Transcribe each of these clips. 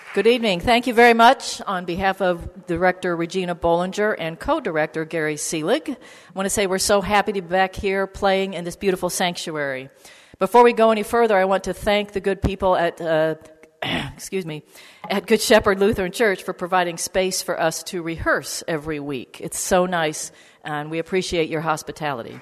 Good evening. Thank you very much. On behalf of Director Regina Bollinger and co-director Gary Seelig, I want to say we're so happy to be back here playing in this beautiful sanctuary. Before we go any further, I want to thank the good people at at Good Shepherd Lutheran Church for providing space for us to rehearse every week. It's so nice, and we appreciate your hospitality.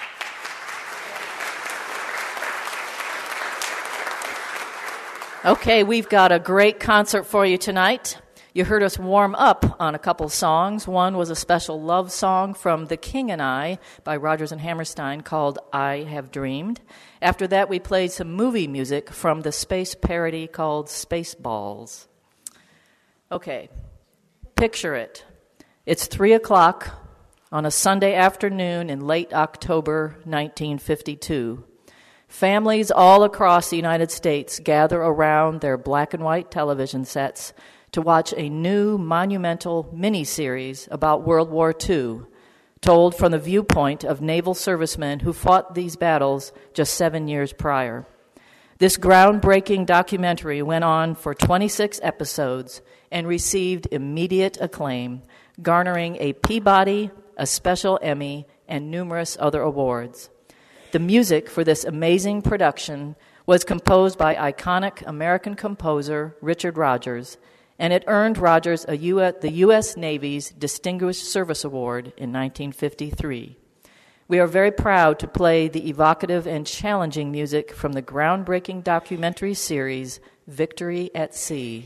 Okay, we've got a great concert for you tonight. You heard us warm up on a couple songs. One was a special love song from The King and I by Rodgers and Hammerstein called I Have Dreamed. After that, we played some movie music from the space parody called Spaceballs. Okay, picture it. It's 3 o'clock on a Sunday afternoon in late October 1952. Families all across the United States gather around their black and white television sets to watch a new monumental miniseries about World War II, told from the viewpoint of naval servicemen who fought these battles just 7 years prior. This groundbreaking documentary went on for 26 episodes and received immediate acclaim, garnering a Peabody, a Special Emmy, and numerous other awards. The music for this amazing production was composed by iconic American composer Richard Rodgers, and it earned Rodgers the U.S. Navy's Distinguished Service Award in 1953. We are very proud to play the evocative and challenging music from the groundbreaking documentary series Victory at Sea.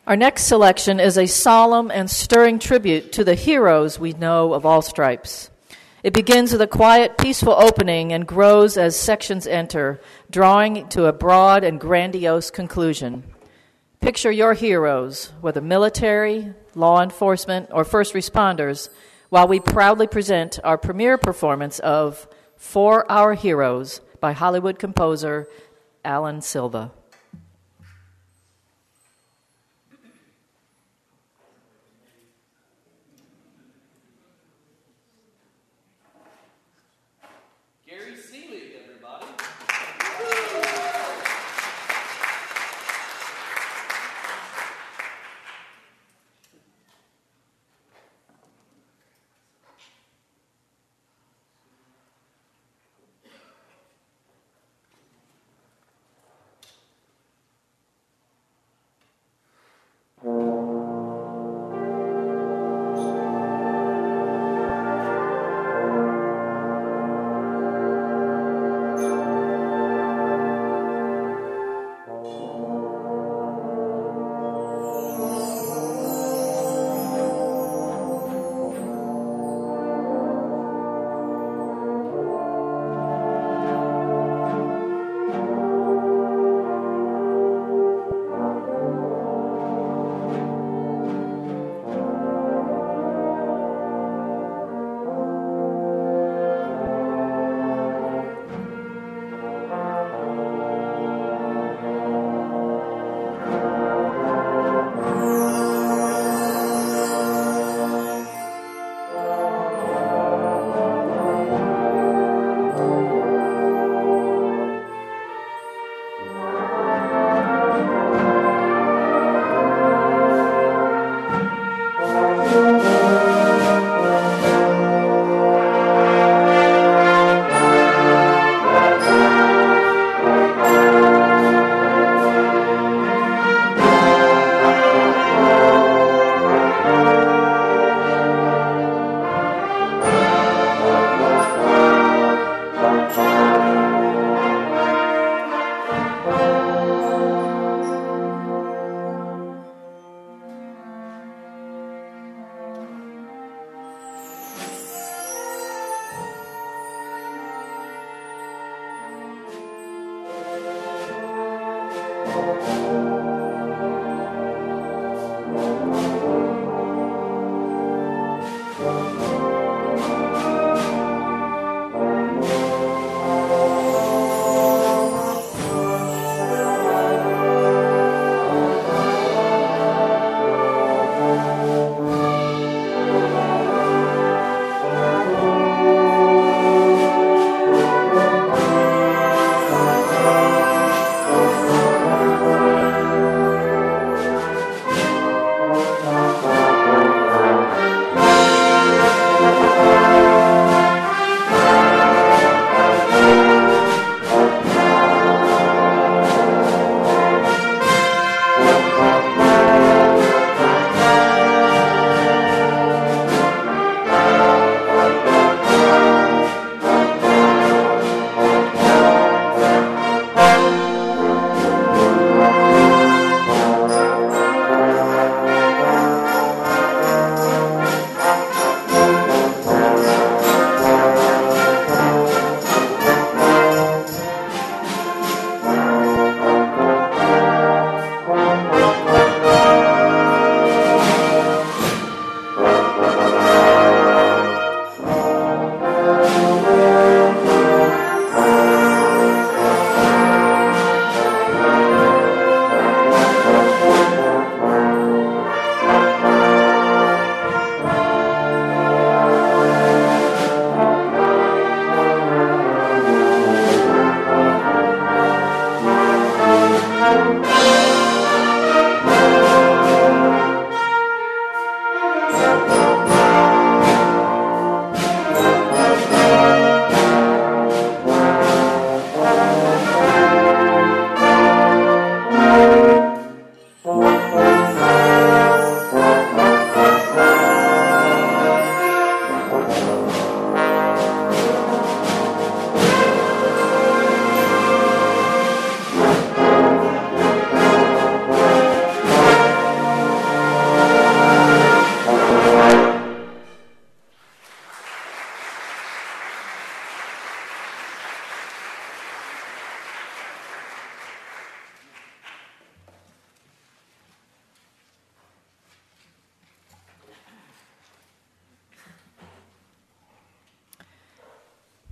Our next selection is a solemn and stirring tribute to the heroes we know of all stripes. It begins with a quiet, peaceful opening and grows as sections enter, drawing to a broad and grandiose conclusion. Picture your heroes, whether military, law enforcement, or first responders, while we proudly present our premiere performance of For Our Heroes by Hollywood composer Alan Silva.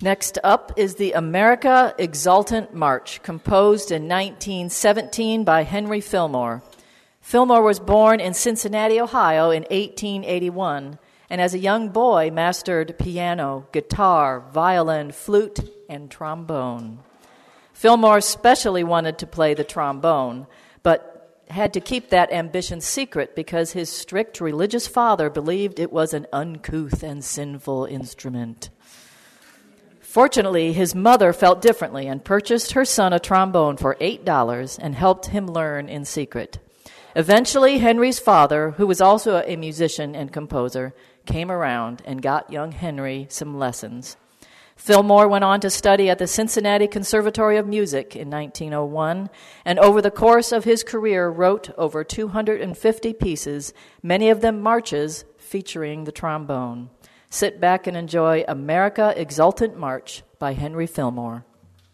Next up is the America Exultant March, composed in 1917 by Henry Fillmore. Fillmore was born in Cincinnati, Ohio in 1881, and as a young boy mastered piano, guitar, violin, flute, and trombone. Fillmore especially wanted to play the trombone, but had to keep that ambition secret because his strict religious father believed it was an uncouth and sinful instrument. Fortunately, his mother felt differently and purchased her son a trombone for $8 and helped him learn in secret. Eventually, Henry's father, who was also a musician and composer, came around and got young Henry some lessons. Fillmore went on to study at the Cincinnati Conservatory of Music in 1901, and over the course of his career wrote over 250 pieces, many of them marches featuring the trombone. Sit back and enjoy America Exultant March by Henry Fillmore.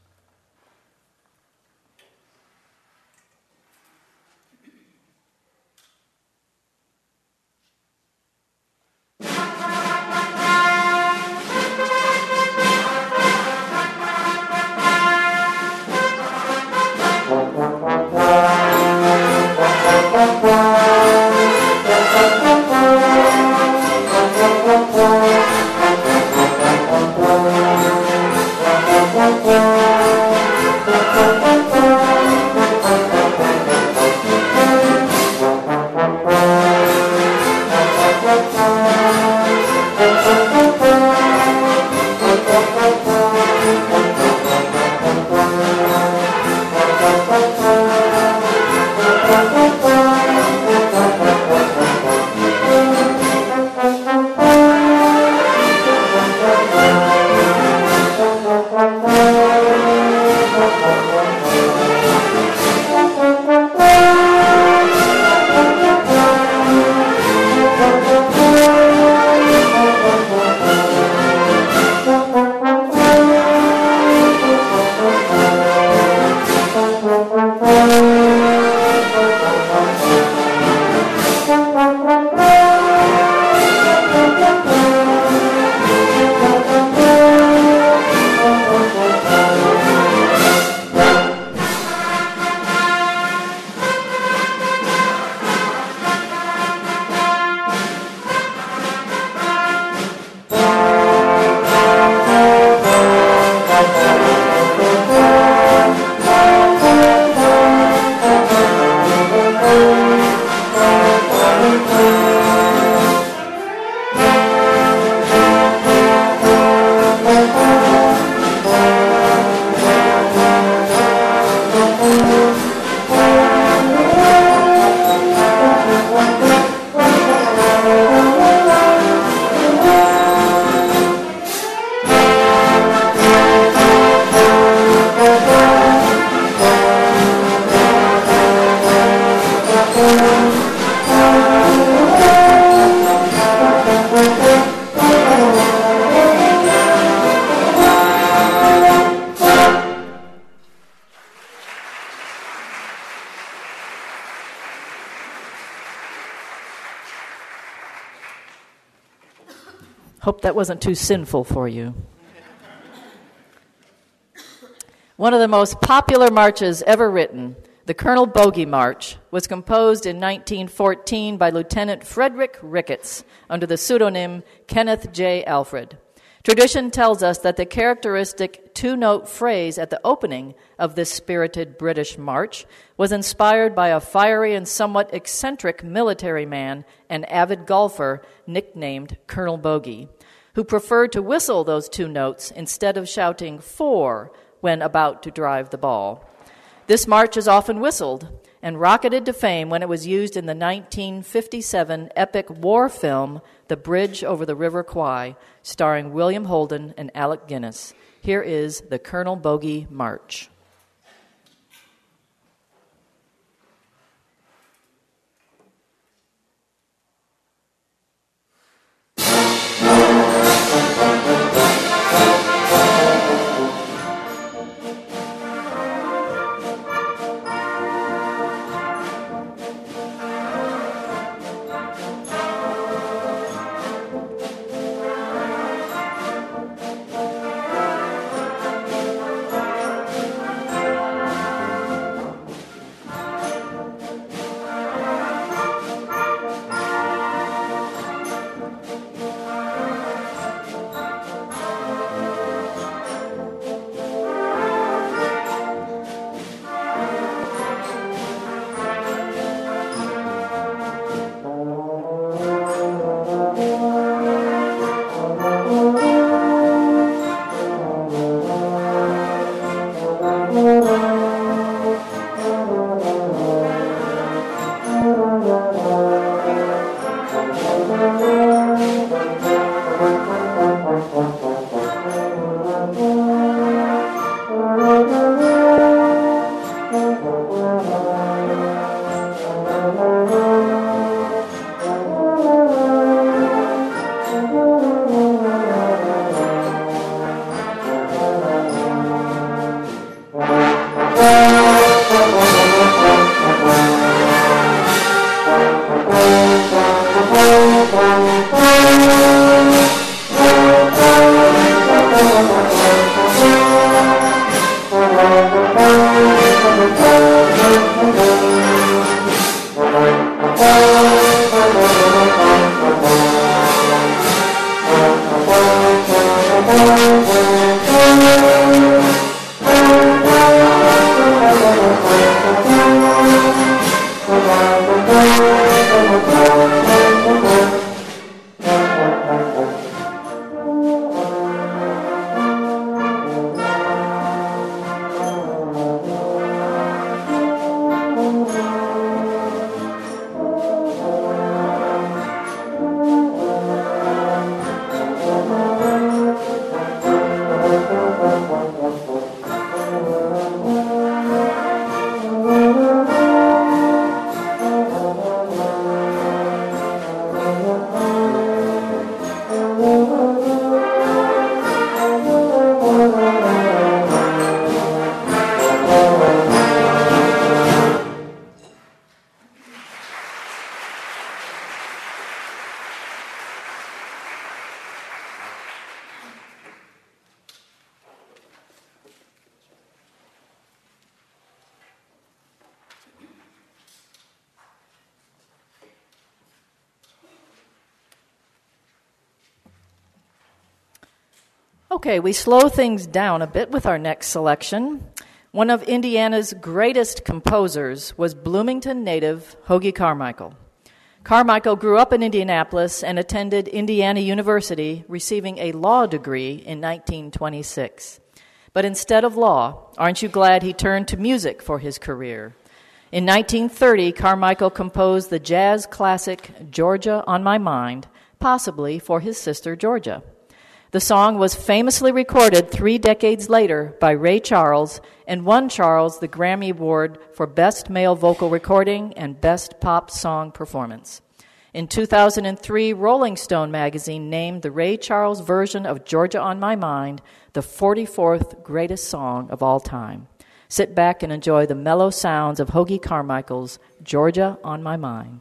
Hope that wasn't too sinful for you. One of the most popular marches ever written, the Colonel Bogey March, was composed in 1914 by Lieutenant Frederick Ricketts under the pseudonym Kenneth J. Alfred. Tradition tells us that the characteristic two-note phrase at the opening of this spirited British march was inspired by a fiery and somewhat eccentric military man and avid golfer nicknamed Colonel Bogey, who preferred to whistle those two notes instead of shouting "four" when about to drive the ball. This march is often whistled and rocketed to fame when it was used in the 1957 epic war film The Bridge Over the River Kwai, starring William Holden and Alec Guinness. Here is the Colonel Bogey March. Okay, we slow things down a bit with our next selection. One of Indiana's greatest composers was Bloomington native Hoagy Carmichael. Carmichael grew up in Indianapolis and attended Indiana University, receiving a law degree in 1926. But instead of law, aren't you glad he turned to music for his career? In 1930, Carmichael composed the jazz classic Georgia on My Mind, possibly for his sister Georgia. The song was famously recorded 3 decades later by Ray Charles and won Charles the Grammy Award for Best Male Vocal Recording and Best Pop Song Performance. In 2003, Rolling Stone magazine named the Ray Charles version of Georgia on My Mind the 44th greatest song of all time. Sit back and enjoy the mellow sounds of Hoagy Carmichael's Georgia on My Mind.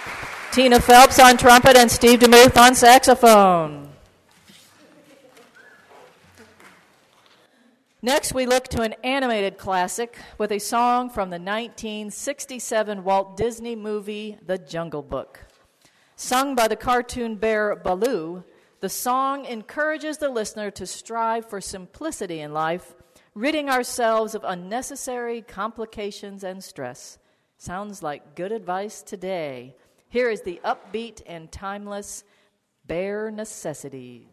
Tina Phelps on trumpet and Steve DeMuth on saxophone. Next, we look to an animated classic with a song from the 1967 Walt Disney movie, The Jungle Book. Sung by the cartoon bear Baloo, the song encourages the listener to strive for simplicity in life, ridding ourselves of unnecessary complications and stress. Sounds like good advice today. Here is the upbeat and timeless Bare Necessities.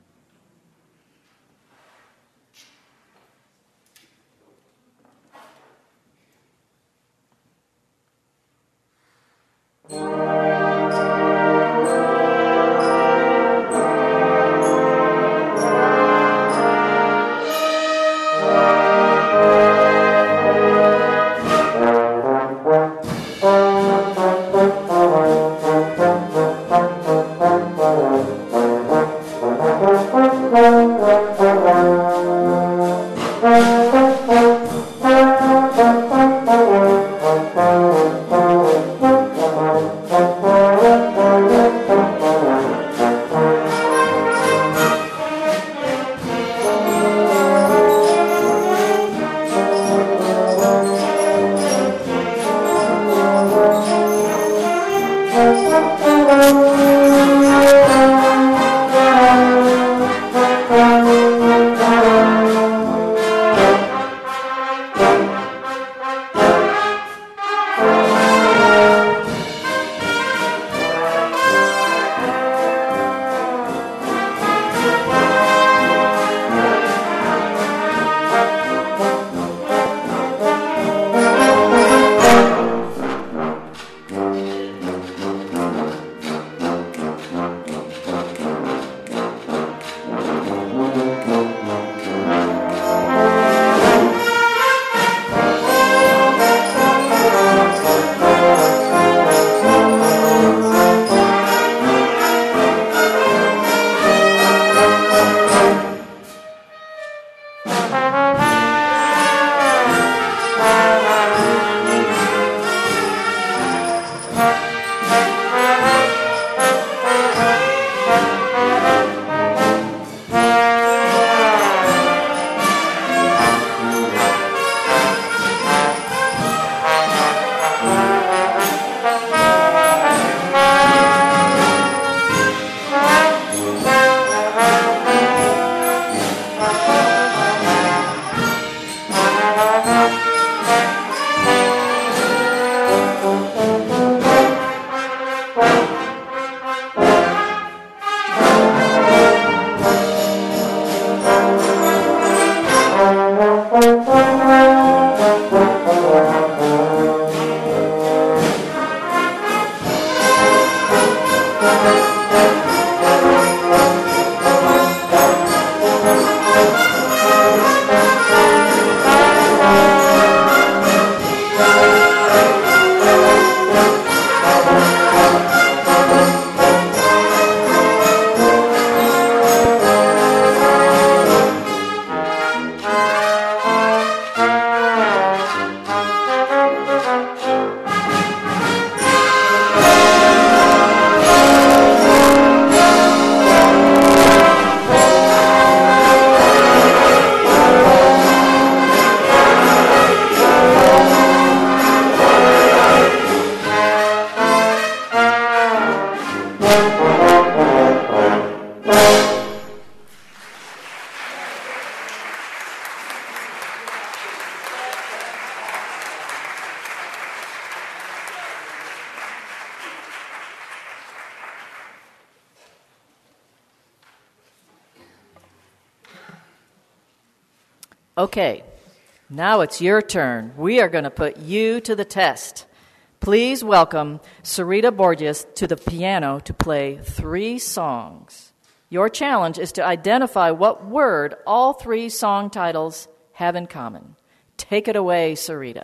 Okay, now it's your turn. We are going to put you to the test. Please welcome Sarita Borges to the piano to play 3 songs. Your challenge is to identify what word all 3 song titles have in common. Take it away, Sarita.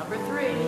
Number 3.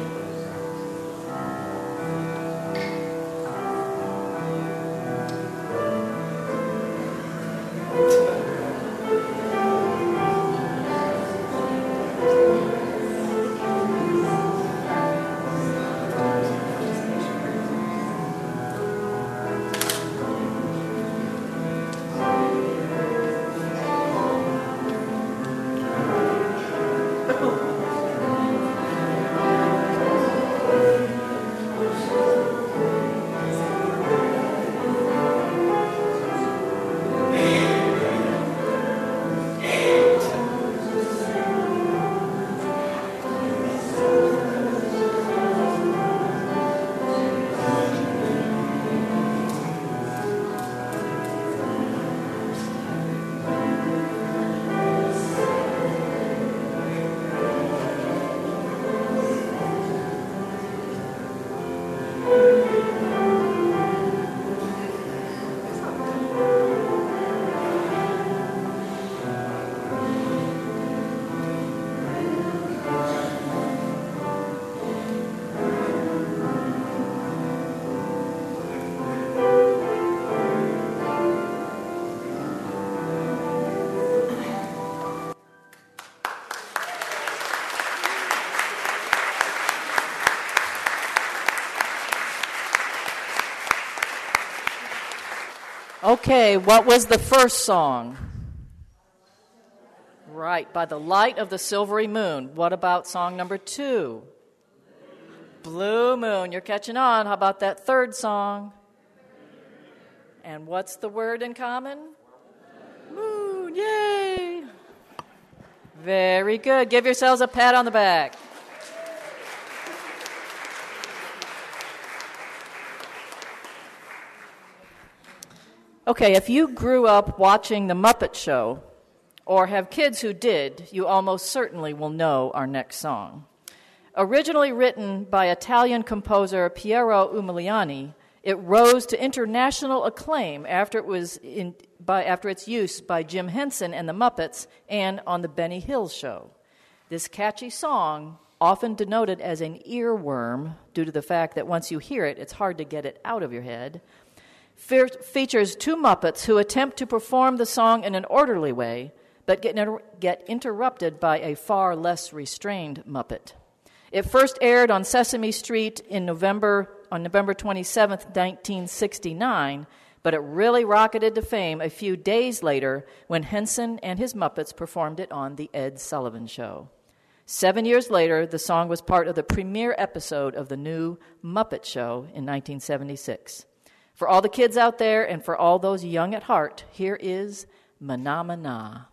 Okay, what was the first song? Right, By the Light of the Silvery Moon. What about song number 2? Blue Moon. You're catching on. How about that third song? And what's the word in common? Moon. Yay! Very good. Give yourselves a pat on the back. Okay, if you grew up watching The Muppet Show, or have kids who did, you almost certainly will know our next song. Originally written by Italian composer Piero Umiliani, it rose to international acclaim after its use by Jim Henson and the Muppets and on The Benny Hill Show. This catchy song, often denoted as an earworm due to the fact that once you hear it, it's hard to get it out of your head, features 2 Muppets who attempt to perform the song in an orderly way, but get interrupted by a far less restrained Muppet. It first aired on Sesame Street on November 27, 1969, but it really rocketed to fame a few days later when Henson and his Muppets performed it on The Ed Sullivan Show. 7 years later, the song was part of the premiere episode of the new Muppet Show in 1976. For all the kids out there and for all those young at heart, here is Mana Mana.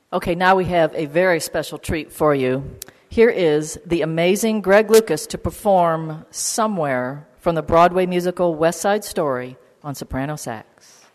Okay, now we have a very special treat for you. Here is the amazing Greg Lucas to perform Somewhere from the Broadway musical West Side Story on soprano sax.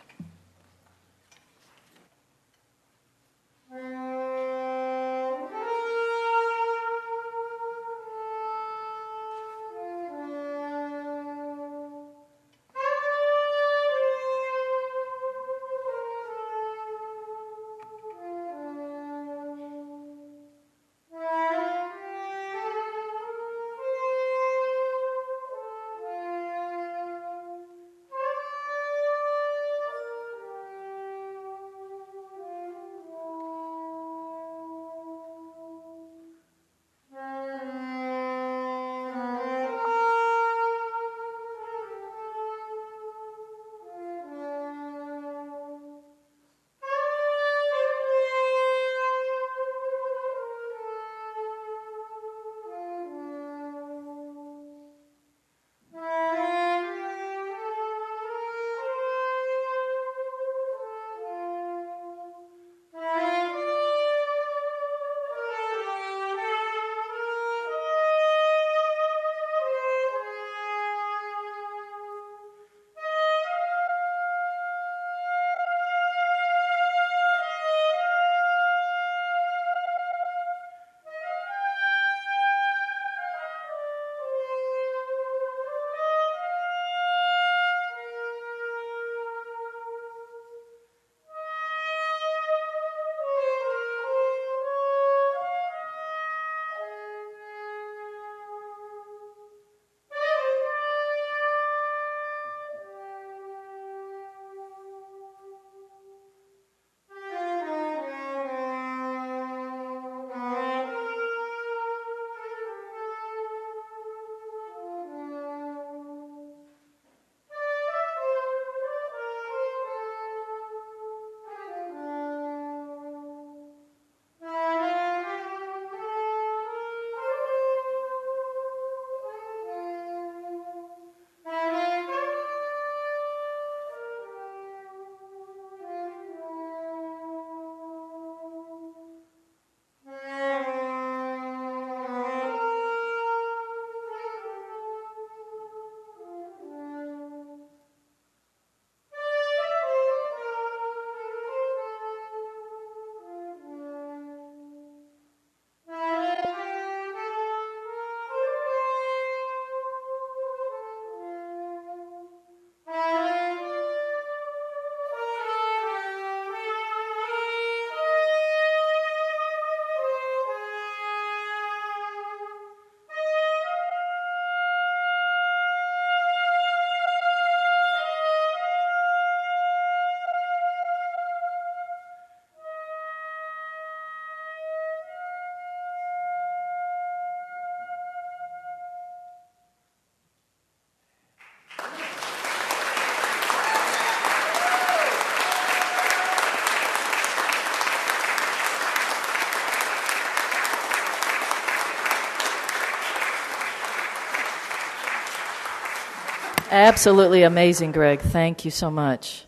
Absolutely amazing, Greg. Thank you so much.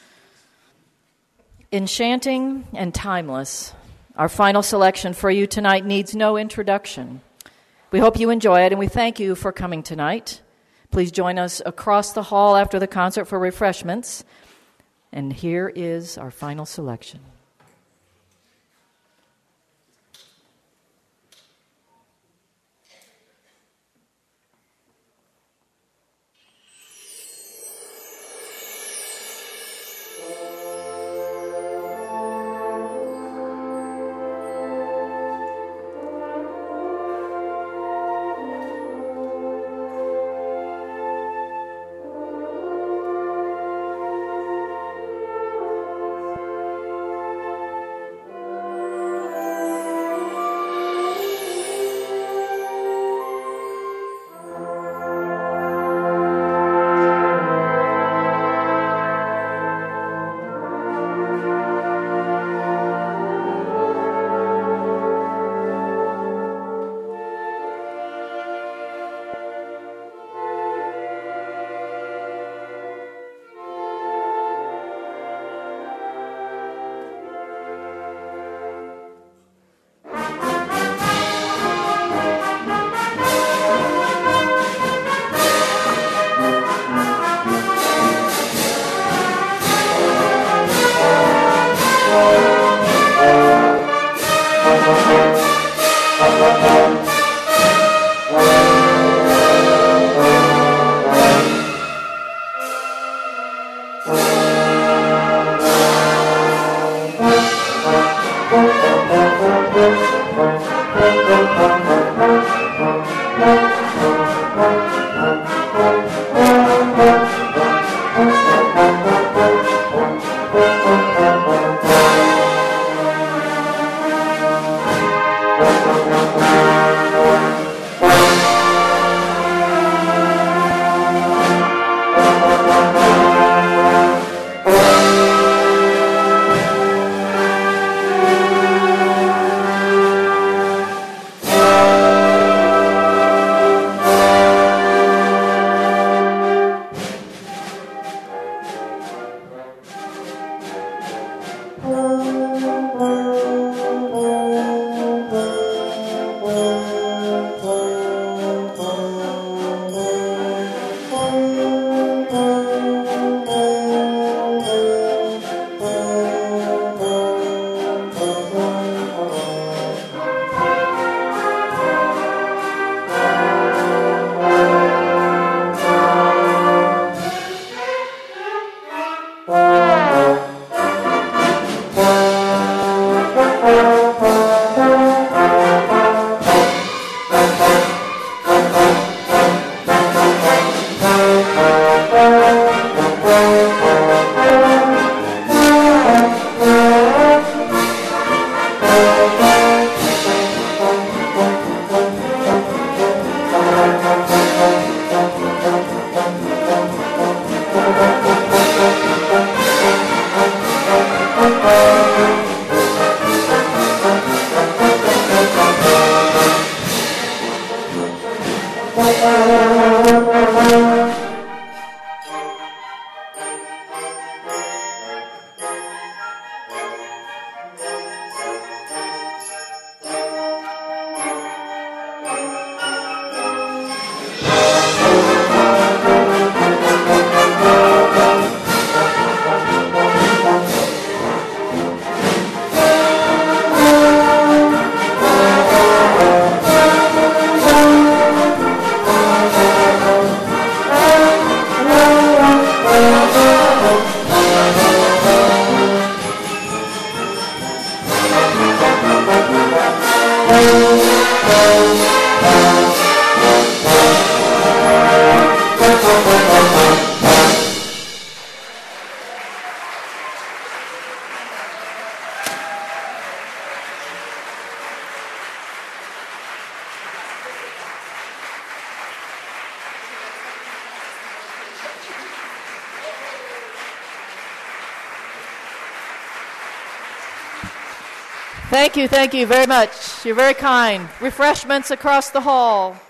Enchanting and timeless, our final selection for you tonight needs no introduction. We hope you enjoy it, and we thank you for coming tonight. Please join us across the hall after the concert for refreshments. And here is our final selection. Thank you very much. You're very kind. Refreshments across the hall.